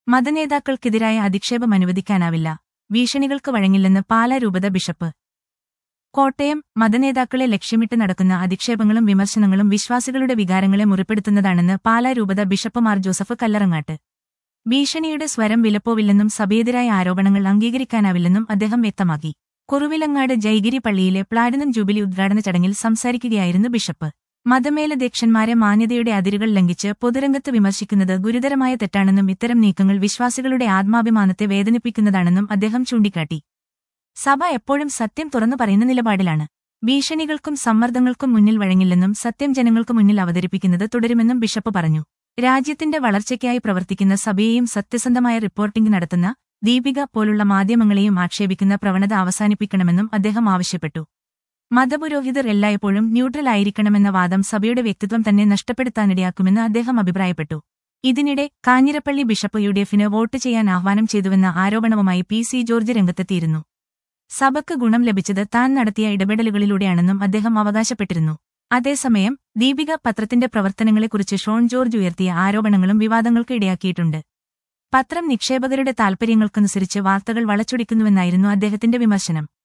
മതനേതാക്കൾക്കെതിരായ അധിക്ഷേപം അനുവദിക്കാനാവില്ല. ഭീഷണികൾക്ക് വഴങ്ങില്ലെന്ന് പാലാ രൂപത ബിഷപ്പ്. കോട്ടയം മതനേതാക്കളെ ലക്ഷ്യമിട്ട് നടക്കുന്ന അധിക്ഷേപങ്ങളും വിമർശനങ്ങളും വിശ്വാസികളുടെ വികാരങ്ങളെ മുറിപ്പെടുത്തുന്നതാണെന്ന് പാലാ രൂപത ബിഷപ്പ് മാർ ജോസഫ് കല്ലറങ്ങാട്ട്. ഭീഷണിയുടെ സ്വരം വിലപ്പോവില്ലെന്നും സഭയെതിരായ ആരോപണങ്ങൾ അംഗീകരിക്കാനാവില്ലെന്നും അദ്ദേഹം വ്യക്തമാക്കി. കുറുവിലങ്ങാട് ജൈഗിരി പള്ളിയിലെ പ്ലാറ്റിനം ജൂബിലി ഉദ്ഘാടന ചടങ്ങിൽ സംസാരിക്കുകയായിരുന്നു ബിഷപ്പ്. മതമേലധ്യക്ഷന്മാരെ മാന്യതയുടെ അതിരുകൾ ലംഘിച്ച് പൊതുരംഗത്ത് വിമർശിക്കുന്നത് ഗുരുതരമായ തെറ്റാണെന്നും ഇത്തരം നീക്കങ്ങൾ വിശ്വാസികളുടെ ആത്മാഭിമാനത്തെ വേദനിപ്പിക്കുന്നതാണെന്നും അദ്ദേഹം ചൂണ്ടിക്കാട്ടി. സഭ എപ്പോഴും സത്യം തുറന്നു പറയുന്ന നിലപാടിലാണ്. ഭീഷണികൾക്കും സമ്മർദ്ദങ്ങൾക്കും മുന്നിൽ വഴങ്ങില്ലെന്നും സത്യം ജനങ്ങൾക്ക് മുന്നിൽ അവതരിപ്പിക്കുന്നത് തുടരുമെന്നും ബിഷപ്പ് പറഞ്ഞു. രാജ്യത്തിന്റെ വളർച്ചയ്ക്കായി പ്രവർത്തിക്കുന്ന സഭയെയും സത്യസന്ധമായ റിപ്പോർട്ടിംഗ് നടത്തുന്ന ദീപിക പോലുള്ള മാധ്യമങ്ങളെയും ആക്ഷേപിക്കുന്ന പ്രവണത അവസാനിപ്പിക്കണമെന്നും അദ്ദേഹം ആവശ്യപ്പെട്ടു. മതപുരോഹിതർ എല്ലായ്പ്പോഴും ന്യൂട്രൽ ആയിരിക്കണമെന്ന വാദം സഭയുടെ വ്യക്തിത്വം തന്നെ നഷ്ടപ്പെടുത്താനിടയാക്കുമെന്ന് അദ്ദേഹം അഭിപ്രായപ്പെട്ടു. ഇതിനിടെ കാഞ്ഞിരപ്പള്ളി ബിഷപ്പ് യുഡിഎഫിന് വോട്ട് ചെയ്യാൻ ആഹ്വാനം ചെയ്തുവെന്ന ആരോപണവുമായി പി.സി. ജോർജ് രംഗത്തെത്തിയിരുന്നു. സഭയ്ക്ക് ഗുണം ലഭിച്ചത് താൻ നടത്തിയ ഇടപെടലുകളിലൂടെയാണെന്നും അദ്ദേഹം അവകാശപ്പെട്ടിരുന്നു. അതേസമയം ദീപിക പത്രത്തിന്റെ പ്രവർത്തനങ്ങളെക്കുറിച്ച് ഷോൺ ജോർജ് ഉയർത്തിയ ആരോപണങ്ങളും വിവാദങ്ങൾക്ക് ഇടയാക്കിയിട്ടുണ്ട്. പത്രം നിക്ഷേപകരുടെ താൽപര്യങ്ങൾക്കനുസരിച്ച് വാർത്തകൾ വളച്ചൊടിക്കുന്നുവെന്നായിരുന്നു അദ്ദേഹത്തിന്റെ വിമർശനം.